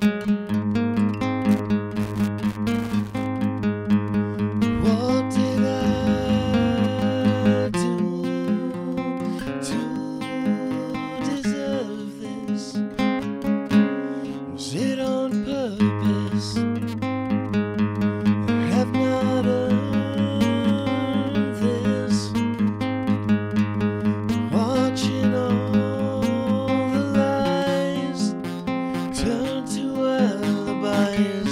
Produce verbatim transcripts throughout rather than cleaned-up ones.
What did I do to deserve this? Was it on purpose? I have not earned this. Watching all the lies turn to alibis.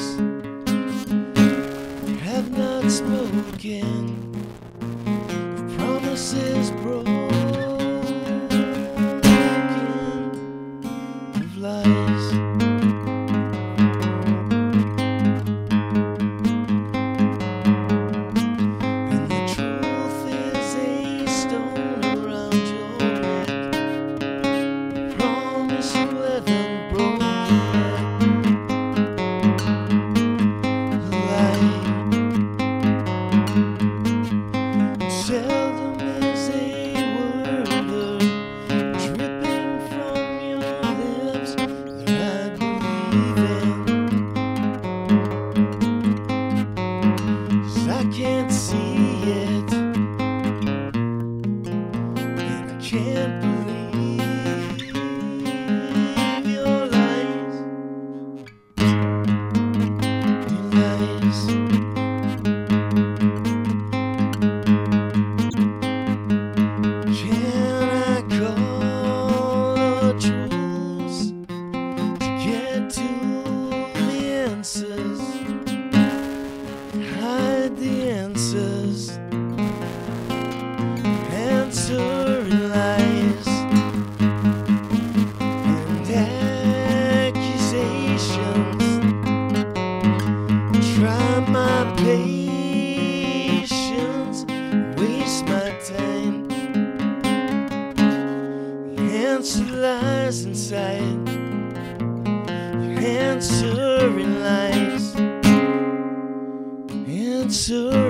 Have not spoken of promises broken, of lies. And the truth is a stone around your neck. I promise you haven't broken yet. A lie. Seldom is a word heard dripping from your lips that I believe in. 'Cause I can't see it, and I can't believe your lies, your lies. Can I call a truce to get to the answers? Hide the answers, answering lies and accusations. Try my patience, waste my time. The answer lies inside. Your answering lies. Answer